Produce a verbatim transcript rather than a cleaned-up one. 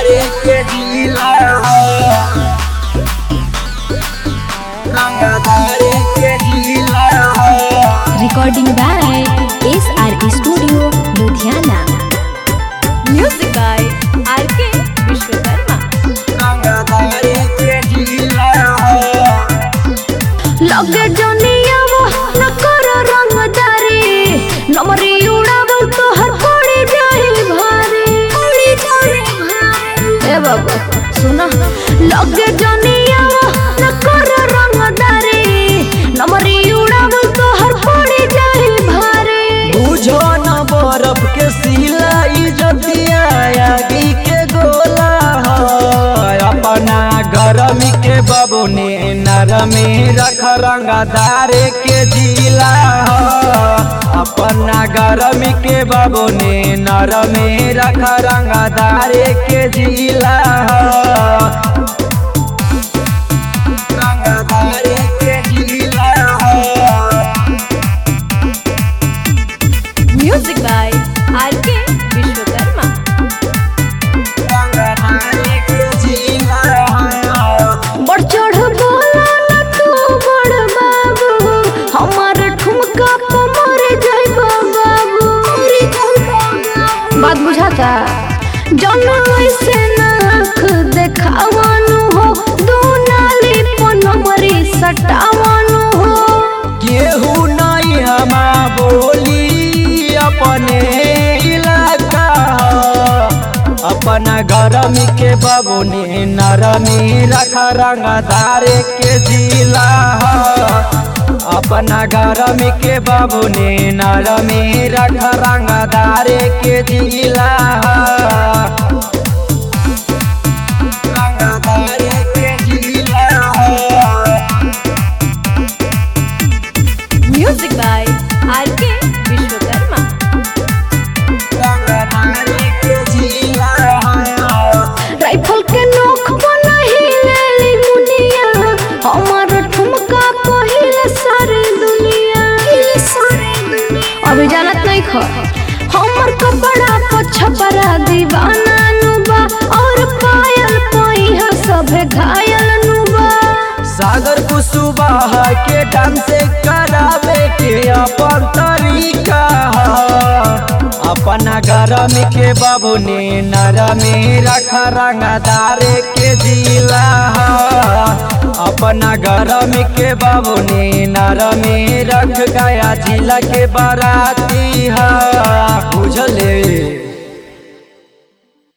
रंगदारी के जिला रंगदारी के जिला Recording by S R Studio, Ludhiana. Music by R K Vishwakarma. रंगदारी के जिला लगे जनिया वो न कर रंगदारी नमरी उड़ावल तो हर पड़ी जाए भारी पड़ी जाए भारी ए बाबा सुना लगे जनिया वो न कर रंगदारी नमरी उड़ावल तो हर पड़ी जाए भारी बुझो न बर्फ के सिलाई जदिया आगी के गोला अपना गरमी के बबुने नरमी रख रंगदारे के जिला अपना गरमी के बबुने नरमी रख रंगदारे के जिला रंगदारे के जिला Music by R K Vishwakarma. रंगदारे के जिला बढ़ चढ़ बोला न तू बड़ बाबू हमार ठुमका पे मर जाइबा बाबू बात बुझाता जन ऐसे नाख देखावानु हो दो नाली पन मरी सटावानु हो केहू नहीं हमा बोली अपने इलाका अपना गरमी के बबुने नरमी रख रंगदारे के जिला अपना गरमी के बबुने नरमी रख रंगदारे के जिला रंगदारे के जिला Music by R K Vishwakarma. Rifle के नोक बनही लेली मुनिया हमार ठुमका पहिले सारी दुनिया अभी जानत नहीं ख हमर कपड़ा पर छपरा दीवाना नुबा और पायल पहिया सभे घायल नुबा सागर कुसुबाह के डांस करावे के अपन तरीका अपना गरमी के बबुने नरमी रख रंगदारे के जिला अपना गरमी के बबुने नरमी रख गया जिला के बाराती बुझले।